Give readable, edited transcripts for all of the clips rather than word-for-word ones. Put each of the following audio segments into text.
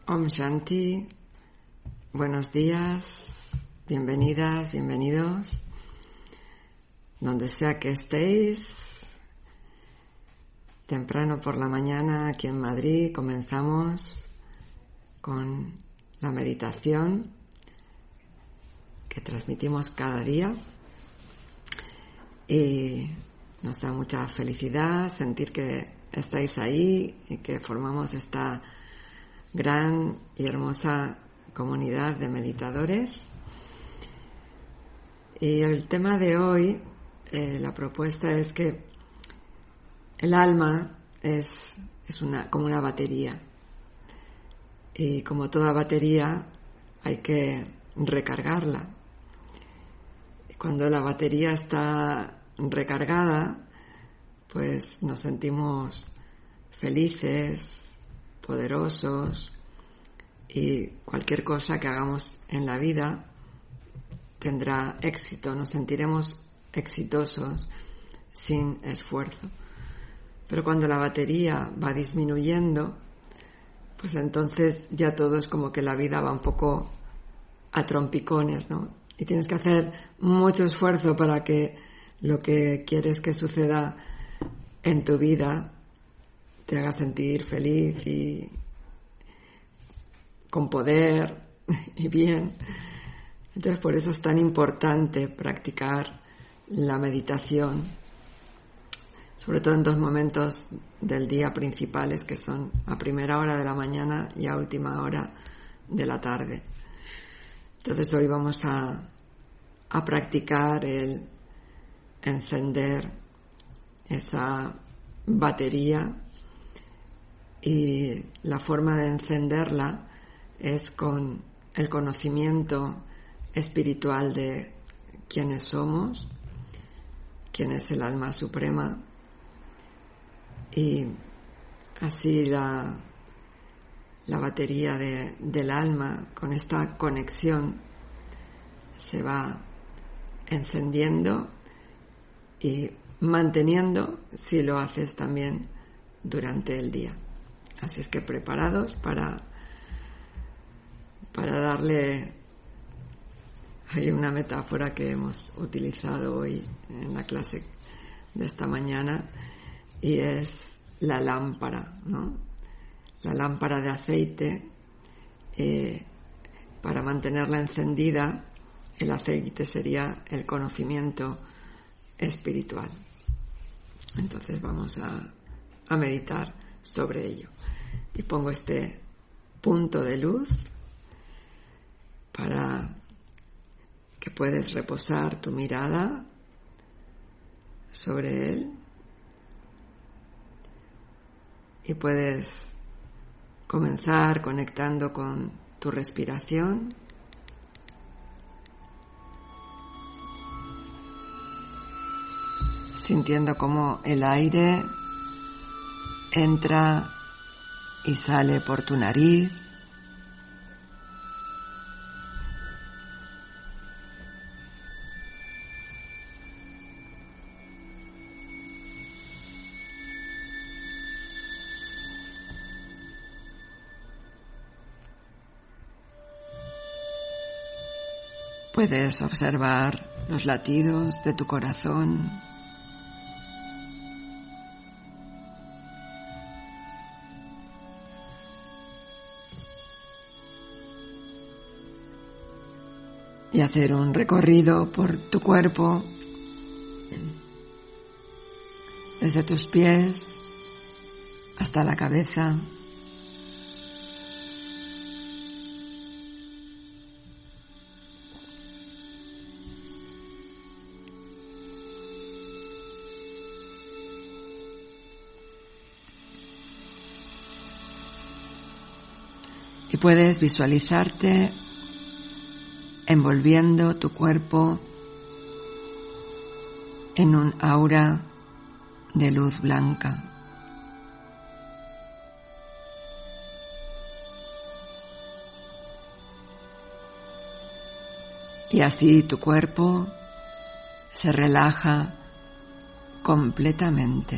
Om Shanti, buenos días, bienvenidas, bienvenidos, donde sea que estéis. Temprano por la mañana aquí en Madrid comenzamos con la meditación que transmitimos cada día y nos da mucha felicidad sentir que estáis ahí y que formamos esta gran y hermosa comunidad de meditadores. Y el tema de hoy, la propuesta es que el alma es como una batería, y como toda batería hay que recargarla. Y cuando la batería está recargada, pues nos sentimos felices, poderosos, y cualquier cosa que hagamos en la vida tendrá éxito, nos sentiremos exitosos sin esfuerzo. Pero cuando la batería va disminuyendo, pues entonces ya todo es como que la vida va un poco a trompicones, ¿no? Y tienes que hacer mucho esfuerzo para que lo que quieres que suceda en tu vida te haga sentir feliz y con poder y bien. Entonces por eso es tan importante practicar la meditación, sobre todo en dos momentos del día principales, que son a primera hora de la mañana y a última hora de la tarde. Entonces hoy vamos a practicar el encender esa batería, y la forma de encenderla es con el conocimiento espiritual de quiénes somos, quién es el alma suprema, y así la batería del alma, con esta conexión, se va encendiendo y manteniendo si lo haces también durante el día. Así es que preparados para darle. Hay una metáfora que hemos utilizado hoy en la clase de esta mañana y es la lámpara, ¿no? La lámpara de aceite, para mantenerla encendida, el aceite sería el conocimiento espiritual. Entonces vamos a meditar sobre ello. Y pongo este punto de luz para que puedes reposar tu mirada sobre él y puedes comenzar conectando con tu respiración, sintiendo cómo el aire entra y sale por tu nariz, puedes observar los latidos de tu corazón, y hacer un recorrido por tu cuerpo, desde tus pies hasta la cabeza. Y puedes visualizarte envolviendo tu cuerpo en un aura de luz blanca. Y así tu cuerpo se relaja completamente.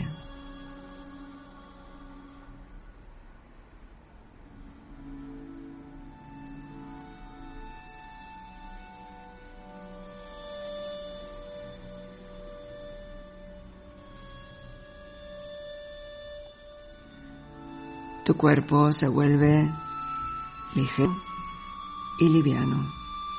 Tu cuerpo se vuelve ligero y liviano.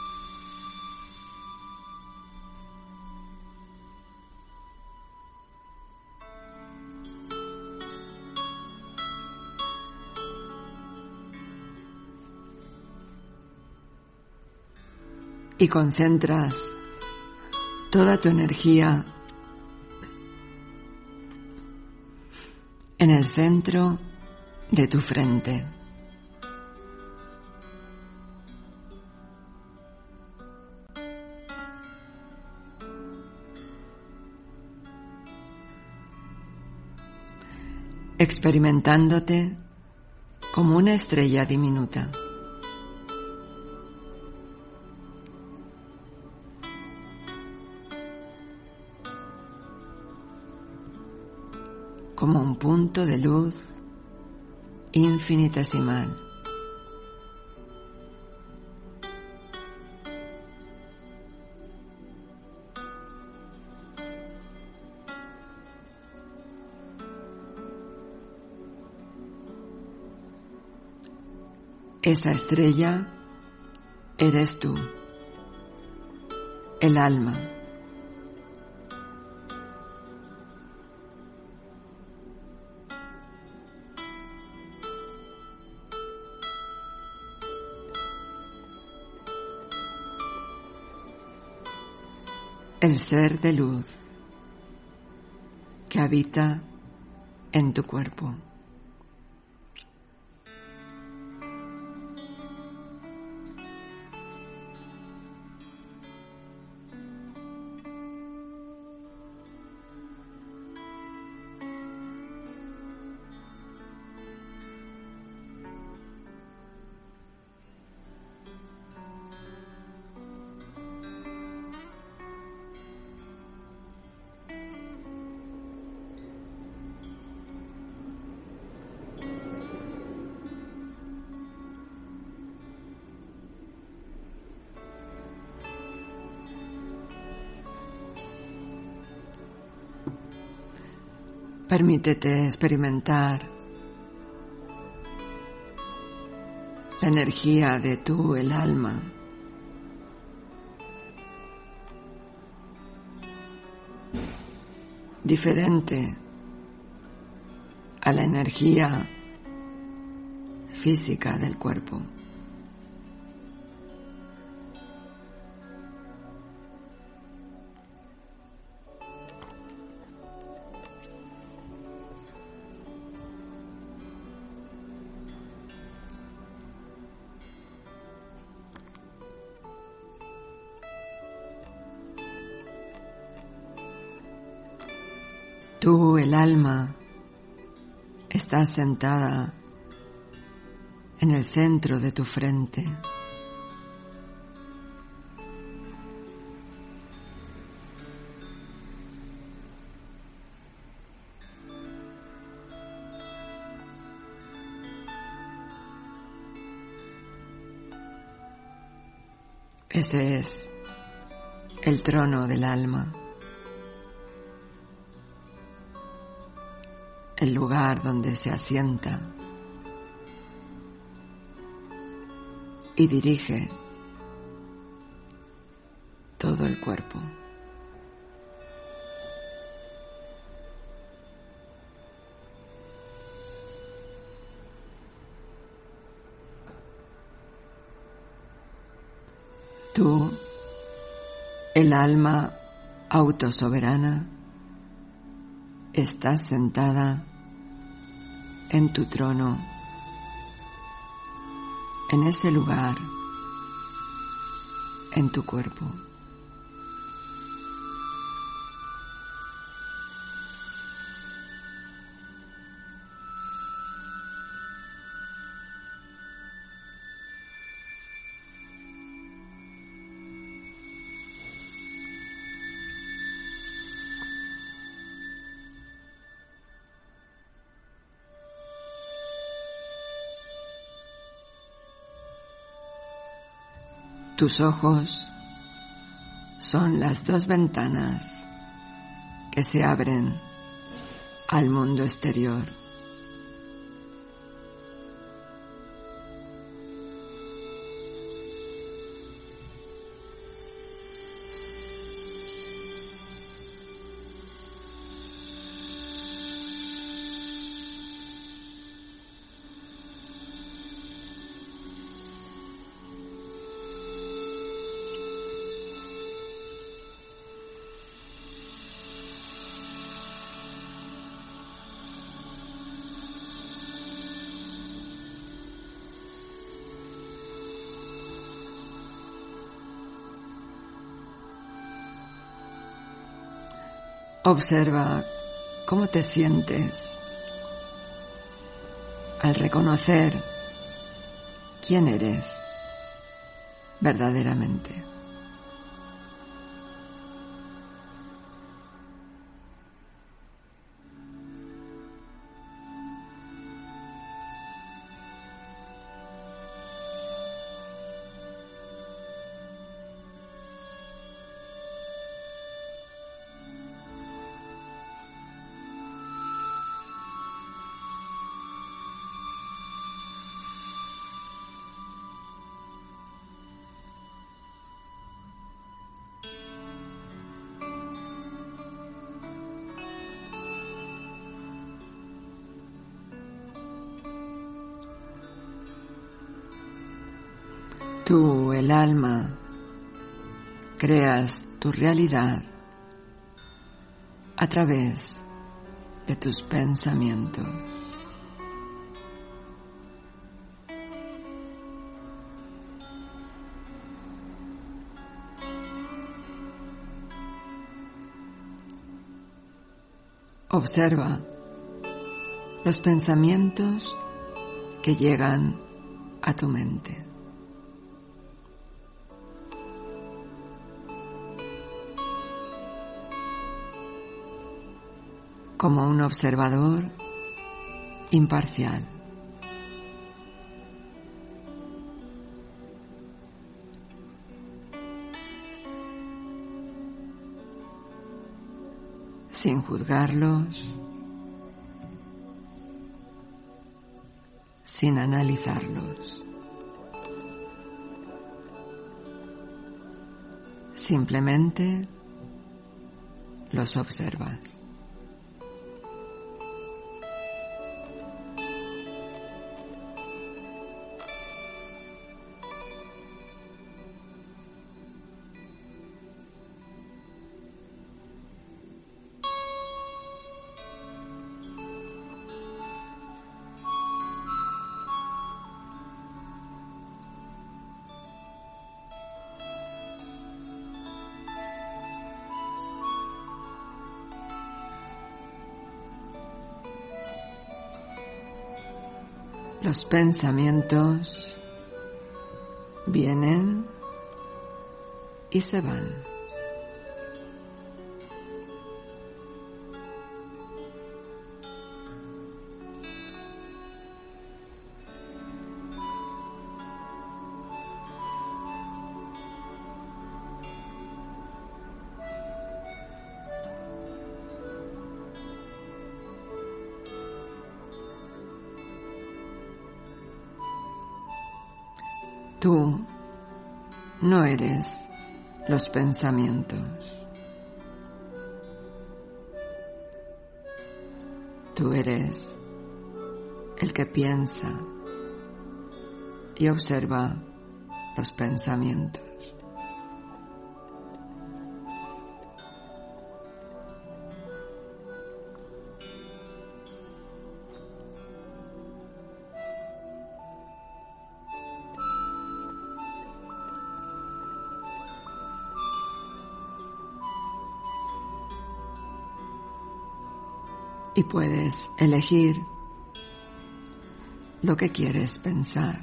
Y concentras toda tu energía en el centro de tu frente. Experimentándote como una estrella diminuta. Como un punto de luz infinitesimal. Esa estrella eres tú, el alma. El ser de luz que habita en tu cuerpo. Permítete experimentar la energía de tú, el alma. Diferente a la energía física del cuerpo. Tú, el alma, estás sentada en el centro de tu frente. Ese es el trono del alma. El lugar donde se asienta y dirige todo el cuerpo. Tú, el alma autosoberana, estás sentada en tu trono, en ese lugar, en tu cuerpo. Tus ojos son las dos ventanas que se abren al mundo exterior. Observa cómo te sientes al reconocer quién eres verdaderamente. Tú, el alma, creas tu realidad a través de tus pensamientos. Observa los pensamientos que llegan a tu mente. Como un observador imparcial. Sin juzgarlos, sin analizarlos. Simplemente los observas. Los pensamientos vienen y se van. Tú no eres los pensamientos. Tú eres el que piensa y observa los pensamientos. Y puedes elegir lo que quieres pensar.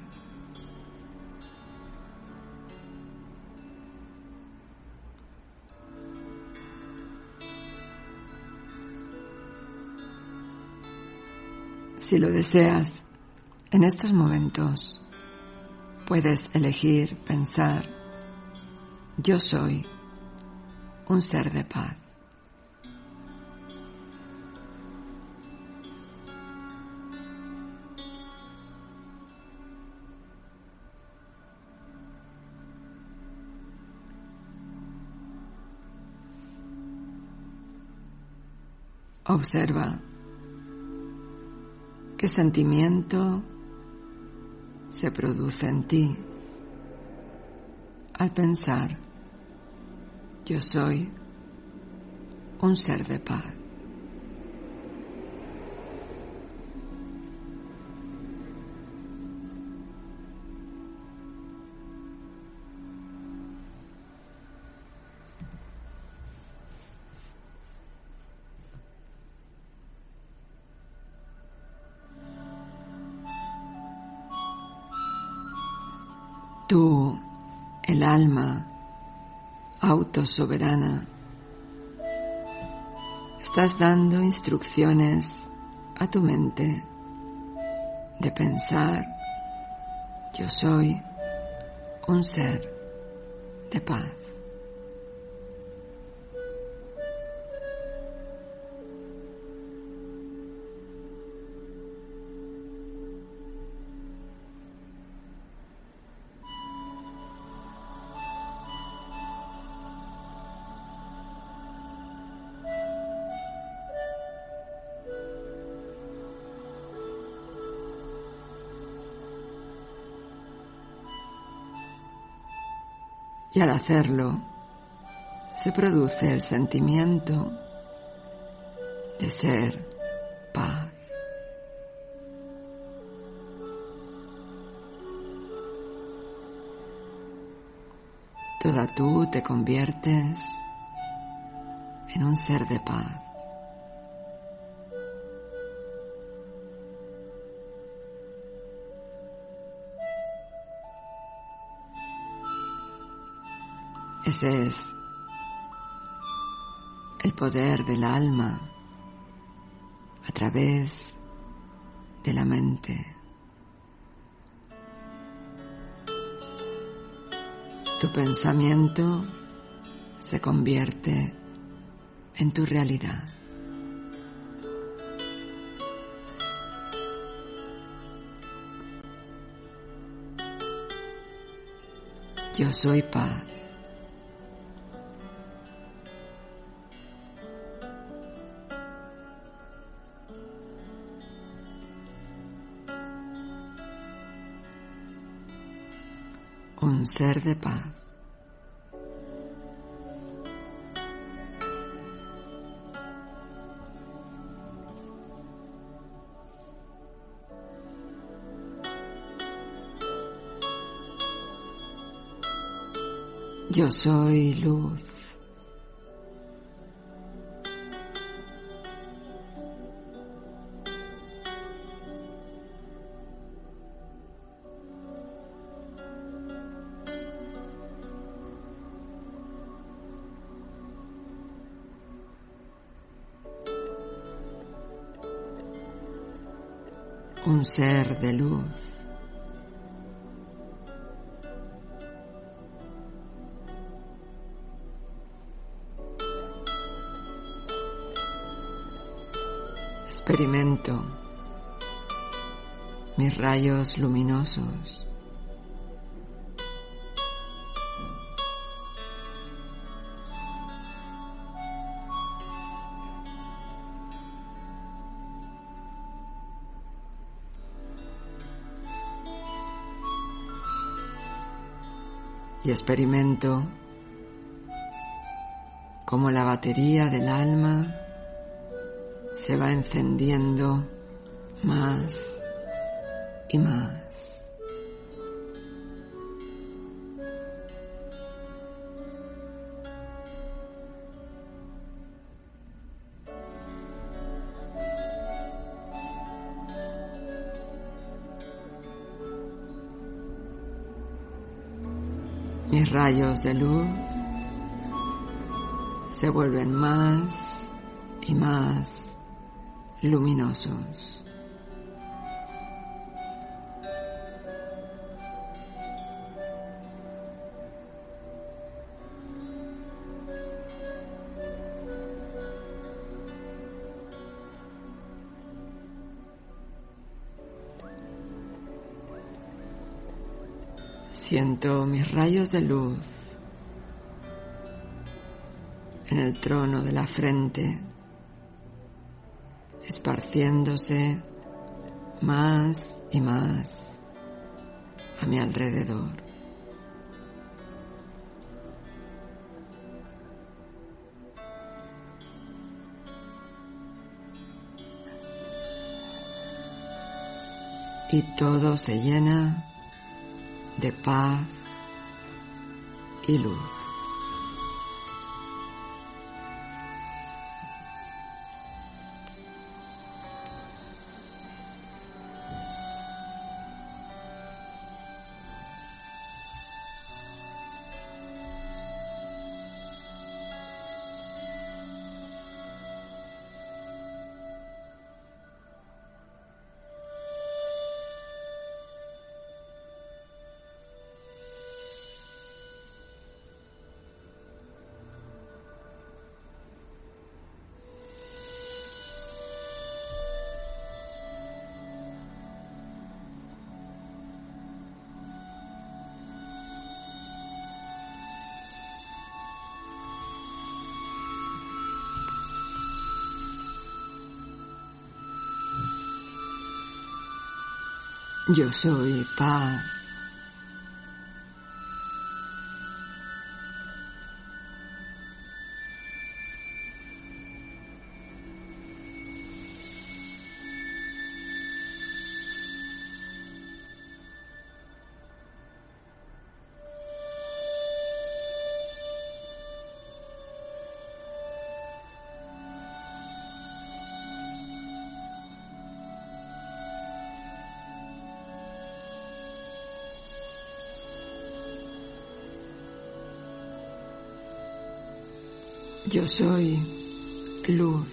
Si lo deseas, en estos momentos puedes elegir pensar: yo soy un ser de paz. Observa qué sentimiento se produce en ti al pensar: yo soy un ser de paz. Tú, el alma autosoberana, estás dando instrucciones a tu mente de pensar: yo soy un ser de paz. Y al hacerlo, se produce el sentimiento de ser paz. Toda tú te conviertes en un ser de paz. Ese es el poder del alma a través de la mente. Tu pensamiento se convierte en tu realidad. Yo soy paz. Un ser de paz. Yo soy luz. Un ser de luz. Experimento mis rayos luminosos. Y experimento cómo la batería del alma se va encendiendo más y más. Mis rayos de luz se vuelven más y más luminosos. Siento mis rayos de luz en el trono de la frente, esparciéndose más y más a mi alrededor. Y todo se llena de paz y luz. Yo soy paz. Yo soy luz.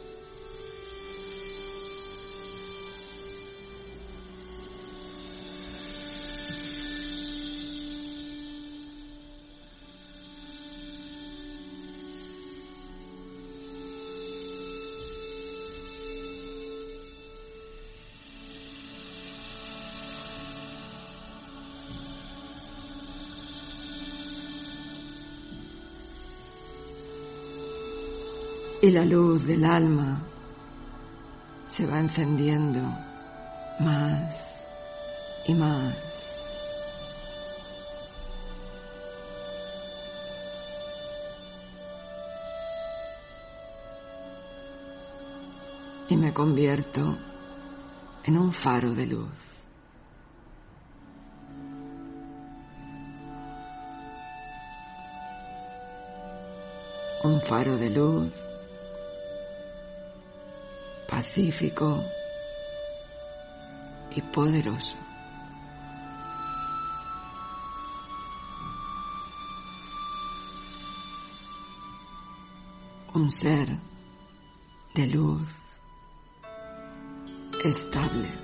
Y la luz del alma se va encendiendo más y más. Y me convierto en un faro de luz. Un faro de luz pacífico y poderoso. Un ser de luz estable.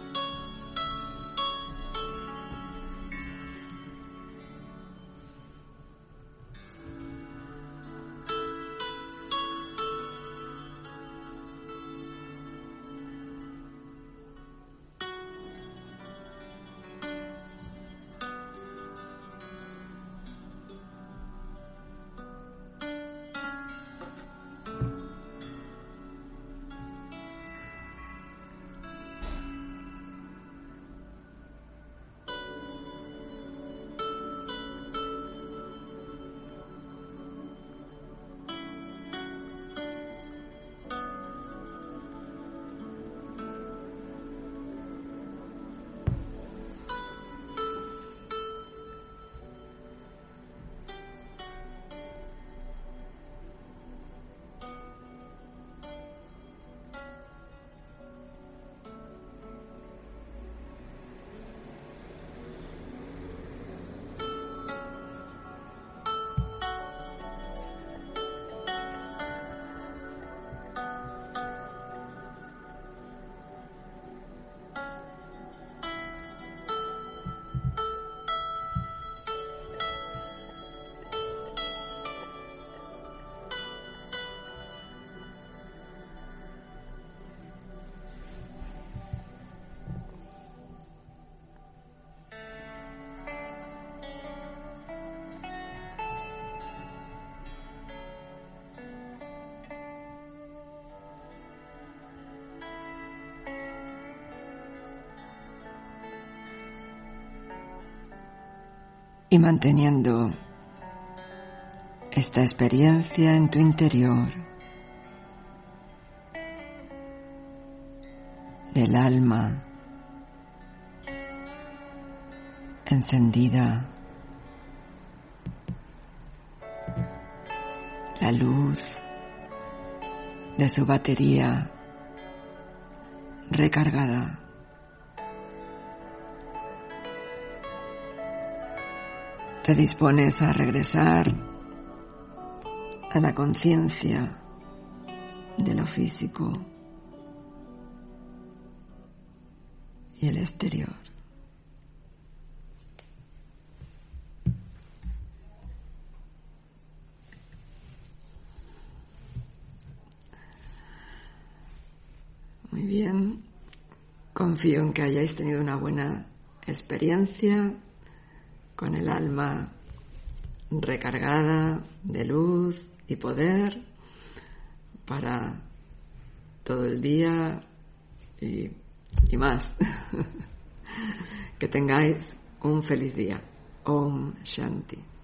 Y manteniendo esta experiencia en tu interior del alma encendida, la luz de su batería recargada. Te dispones a regresar a la conciencia de lo físico y el exterior. Muy bien, confío en que hayáis tenido una buena experiencia con el alma recargada de luz y poder para todo el día y más. Que tengáis un feliz día. Om Shanti.